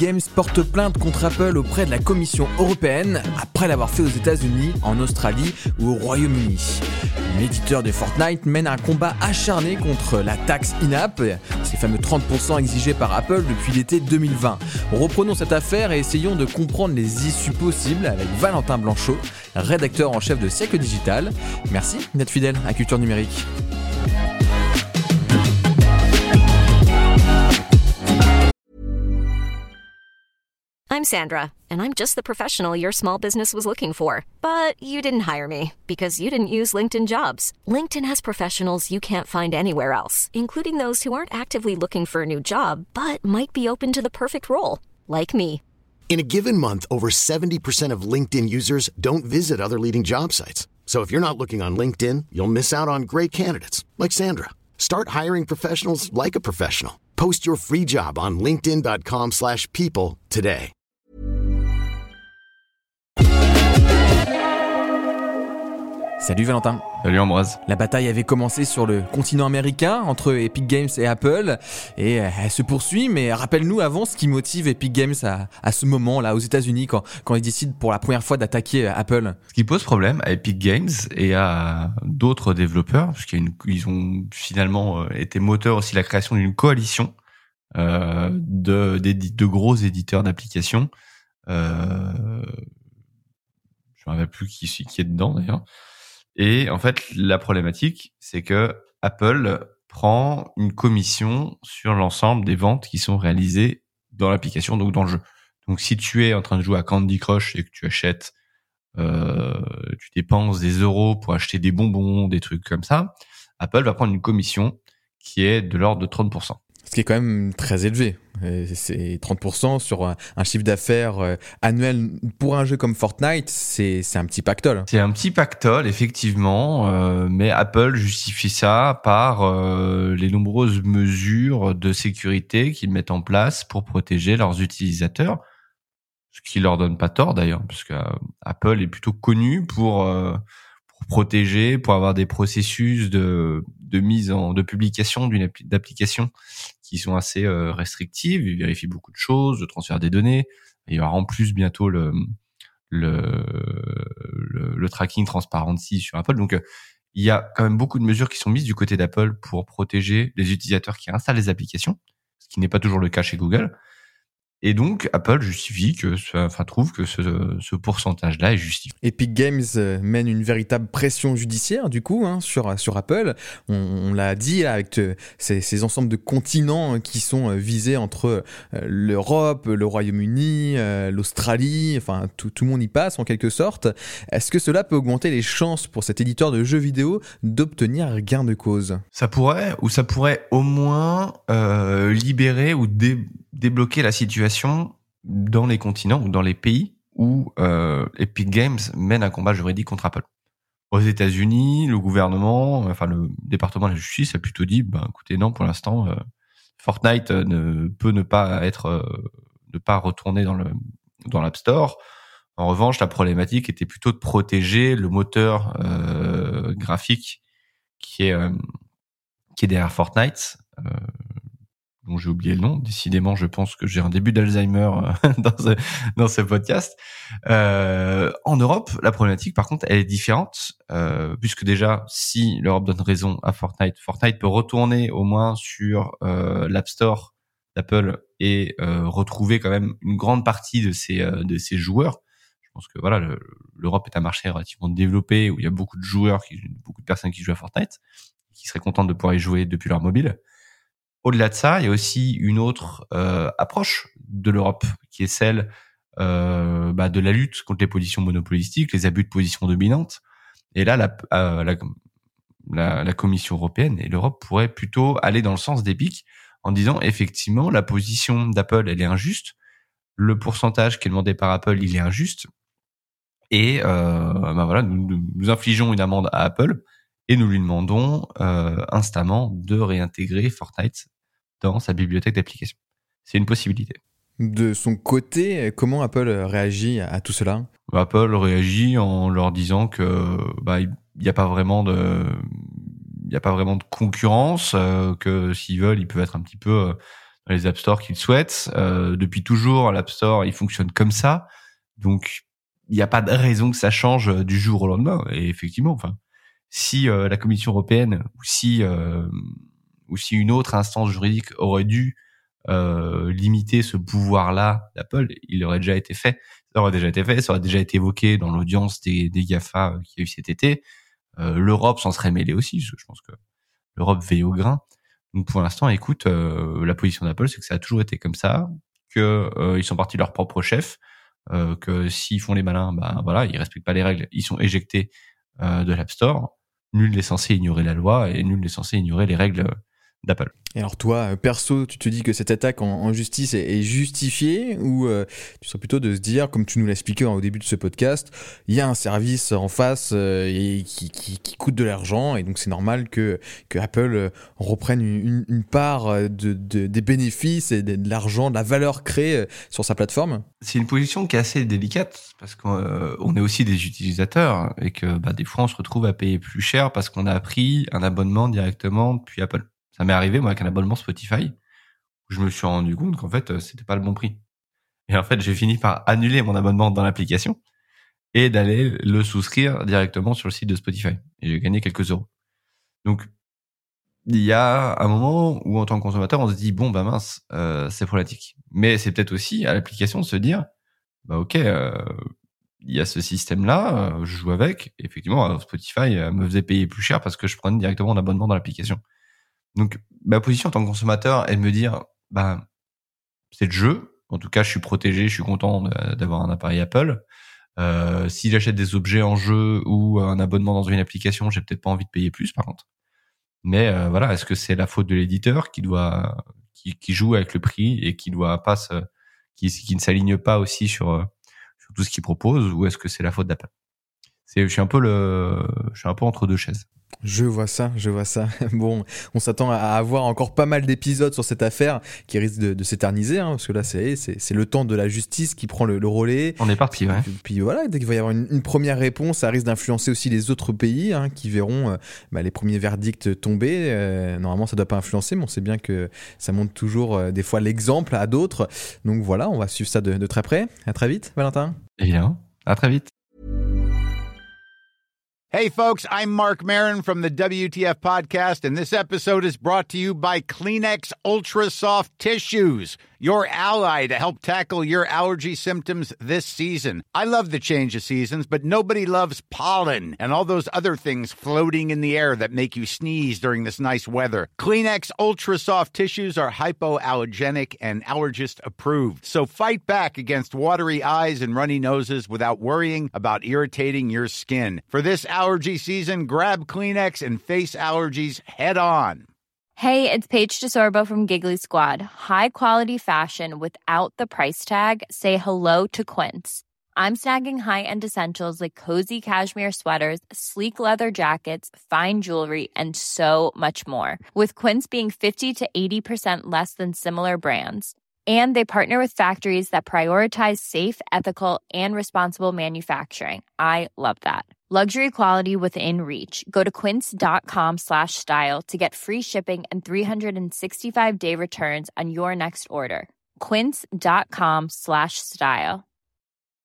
Games porte plainte contre Apple auprès de la Commission européenne après l'avoir fait aux États-Unis, en Australie ou au Royaume-Uni. L'éditeur de Fortnite mène un combat acharné contre la taxe in-app, ces fameux 30% exigés par Apple depuis l'été 2020. Reprenons cette affaire et essayons de comprendre les issues possibles avec Valentin Blanchot, rédacteur en chef de Siècle Digital. Merci d'être fidèle à Culture Numérique. I'm Sandra, and I'm just the professional your small business was looking for. But you didn't hire me because you didn't use LinkedIn Jobs. LinkedIn has professionals you can't find anywhere else, including those who aren't actively looking for a new job, but might be open to the perfect role, like me. In a given month, over 70% of LinkedIn users don't visit other leading job sites. So if you're not looking on LinkedIn, you'll miss out on great candidates like Sandra. Start hiring professionals like a professional. Post your free job on linkedin.com/people today. Salut Valentin. Salut Ambroise. La bataille avait commencé sur le continent américain entre Epic Games et Apple et elle se poursuit, mais rappelle-nous avant ce qui motive Epic Games à ce moment-là aux États-Unis quand ils décident pour la première fois d'attaquer Apple. Ce qui pose problème à Epic Games et à d'autres développeurs, parce qu'ils ont finalement été moteurs aussi de la création d'une coalition de gros éditeurs d'applications. Je ne me rappelle plus qui est dedans d'ailleurs. Et en fait, la problématique, c'est que Apple prend une commission sur l'ensemble des ventes qui sont réalisées dans l'application, donc dans le jeu. Donc, si tu es en train de jouer à Candy Crush et que tu achètes, tu dépenses des euros pour acheter des bonbons, des trucs comme ça, Apple va prendre une commission qui est de l'ordre de 30%. Ce qui est quand même très élevé. C'est 30% sur un chiffre d'affaires annuel pour un jeu comme Fortnite, c'est un petit pactole. C'est un petit pactole, effectivement, mais Apple justifie ça par les nombreuses mesures de sécurité qu'ils mettent en place pour protéger leurs utilisateurs, ce qui leur donne pas tort d'ailleurs, parce que Apple est plutôt connu pour protéger, pour avoir des processus de publication d'application qui sont assez restrictives. Ils vérifient beaucoup de choses, le transfert des données. Il y aura en plus bientôt le tracking transparency sur Apple. Donc, il y a quand même beaucoup de mesures qui sont mises du côté d'Apple pour protéger les utilisateurs qui installent les applications, ce qui n'est pas toujours le cas chez Google. Et donc, Apple trouve que ce pourcentage-là est justifié. Epic Games mène une véritable pression judiciaire, du coup, sur Apple. On l'a dit, là, avec ces ensembles de continents qui sont visés entre l'Europe, le Royaume-Uni, l'Australie, enfin, tout le monde y passe, en quelque sorte. Est-ce que cela peut augmenter les chances pour cet éditeur de jeux vidéo d'obtenir gain de cause ? Ça pourrait au moins libérer ou débloquer la situation dans les continents ou dans les pays où Epic Games mène un combat juridique contre Apple. Aux États-Unis, le gouvernement, le département de la justice a plutôt dit, écoutez, non, pour l'instant, Fortnite ne peut ne pas retourner dans l'App Store. En revanche, la problématique était plutôt de protéger le moteur graphique qui est derrière Fortnite. Dont j'ai oublié le nom. Décidément, je pense que j'ai un début d'Alzheimer dans ce podcast. En Europe, la problématique, par contre, elle est différente, puisque déjà, si l'Europe donne raison à Fortnite peut retourner au moins sur l'App Store d'Apple et retrouver quand même une grande partie de ses joueurs. Je pense que voilà, l'Europe est un marché relativement développé où il y a beaucoup de personnes qui jouent à Fortnite, qui seraient contentes de pouvoir y jouer depuis leur mobile. Au-delà de ça, il y a aussi une autre approche de l'Europe qui est celle de la lutte contre les positions monopolistiques, les abus de position dominante. Et là, la Commission européenne et l'Europe pourraient plutôt aller dans le sens d'Epic en disant effectivement la position d'Apple elle est injuste, le pourcentage qui est demandé par Apple il est injuste et nous infligeons une amende à Apple. Et nous lui demandons instamment de réintégrer Fortnite dans sa bibliothèque d'applications. C'est une possibilité. De son côté, comment Apple réagit à tout cela ? Apple réagit en leur disant que il n'y a pas vraiment de concurrence, que s'ils veulent, ils peuvent être un petit peu dans les App Store qu'ils souhaitent. Depuis toujours, l'App Store, il fonctionne comme ça. Donc, il n'y a pas de raison que ça change du jour au lendemain. Et effectivement, enfin, si la Commission européenne ou si une autre instance juridique aurait dû limiter ce pouvoir-là d'Apple, il aurait déjà été fait. Ça aurait déjà été évoqué dans l'audience des GAFA qu'il y a eu cet été. L'Europe s'en serait mêlée aussi, parce que je pense que l'Europe veille au grain. Donc pour l'instant, écoute, la position d'Apple, c'est que ça a toujours été comme ça, que ils sont partis de leur propre chef, que s'ils font les malins, voilà, ils respectent pas les règles, ils sont éjectés de l'App Store. Nul n'est censé ignorer la loi et nul n'est censé ignorer les règles d'Apple. Et alors toi, perso, tu te dis que cette attaque en justice est justifiée ou tu serais plutôt de se dire, comme tu nous l'as expliqué au début de ce podcast, il y a un service en face et qui coûte de l'argent et donc c'est normal que Apple reprenne une part des bénéfices et de l'argent, de la valeur créée sur sa plateforme? C'est une position qui est assez délicate parce qu'on est aussi des utilisateurs et que des fois on se retrouve à payer plus cher parce qu'on a pris un abonnement directement depuis Apple. Ça m'est arrivé, moi, avec un abonnement Spotify, où je me suis rendu compte qu'en fait, c'était pas le bon prix. Et en fait, j'ai fini par annuler mon abonnement dans l'application et d'aller le souscrire directement sur le site de Spotify. Et j'ai gagné quelques euros. Donc, il y a un moment où, en tant que consommateur, on se dit, bon, mince, c'est problématique. Mais c'est peut-être aussi à l'application de se dire, ok, il y a ce système-là, je joue avec. Et effectivement, Spotify me faisait payer plus cher parce que je prenais directement un abonnement dans l'application. Donc, ma position en tant que consommateur est de me dire, c'est le jeu. En tout cas, je suis protégé, je suis content d'avoir un appareil Apple. Si j'achète des objets en jeu ou un abonnement dans une application, j'ai peut-être pas envie de payer plus, par contre. Mais voilà, est-ce que c'est la faute de l'éditeur qui joue avec le prix et qui ne s'aligne pas aussi sur tout ce qu'il propose, ou est-ce que c'est la faute d'Apple? Je suis un peu entre deux chaises. Je vois ça. Bon, on s'attend à avoir encore pas mal d'épisodes sur cette affaire qui risque de s'éterniser, parce que là, c'est le temps de la justice qui prend le relais. On est parti, ouais. Puis voilà, dès qu'il va y avoir une première réponse, ça risque d'influencer aussi les autres pays qui verront les premiers verdicts tomber. Normalement, ça doit pas influencer, mais on sait bien que ça montre toujours des fois l'exemple à d'autres. Donc voilà, on va suivre ça de très près. À très vite, Valentin. Évidemment, à très vite. Hey, folks, I'm Mark Maron from the WTF Podcast, and this episode is brought to you by Kleenex Ultra Soft Tissues, your ally to help tackle your allergy symptoms this season. I love the change of seasons, but nobody loves pollen and all those other things floating in the air that make you sneeze during this nice weather. Kleenex Ultra Soft Tissues are hypoallergenic and allergist approved, so fight back against watery eyes and runny noses without worrying about irritating your skin. For this allergy season, grab Kleenex and face allergies head on. Hey, it's Paige DeSorbo from Giggly Squad. High quality fashion without the price tag. Say hello to Quince. I'm snagging high-end essentials like cozy cashmere sweaters, sleek leather jackets, fine jewelry, and so much more. With Quince being 50 to 80% less than similar brands. And they partner with factories that prioritize safe, ethical, and responsible manufacturing. I love that. Luxury quality within reach. Go to quince.com/style to get free shipping and 365-day returns on your next order. Quince.com/style.